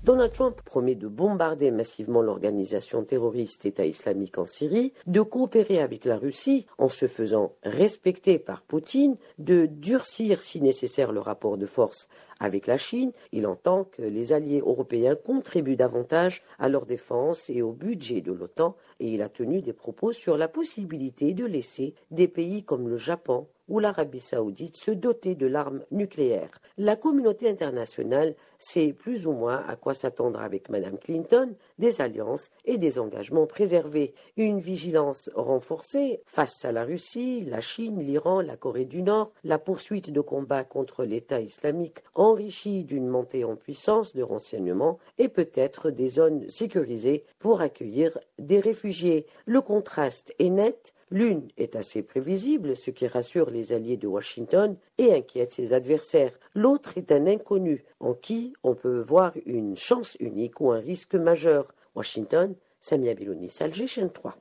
Donald Trump promet de bombarder massivement l'organisation terroriste État islamique en Syrie, de coopérer avec la Russie en se faisant respecter par Poutine, de durcir si nécessaire le rapport de force avec la Chine. Il entend que les alliés européens contribuent davantage à leur défense et au budget de l'OTAN, et il a tenu des propos sur la possibilité de laisser des pays comme le Japon ou l'Arabie saoudite se doter de l'arme nucléaire. La communauté internationale sait plus ou moins à quoi s'attendre avec Mme Clinton, des alliances et des engagements préservés, une vigilance renforcée face à la Russie, la Chine, l'Iran, la Corée du Nord, la poursuite de combats contre l'État islamique enrichie d'une montée en puissance de renseignements et peut-être des zones sécurisées pour accueillir des réfugiés. Le contraste est net. L'une est assez prévisible, ce qui rassure les alliés de Washington et inquiète ses adversaires. L'autre est un inconnu, en qui on peut voir une chance unique ou un risque majeur. Washington, Samia Belounis, Alger, chaîne 3.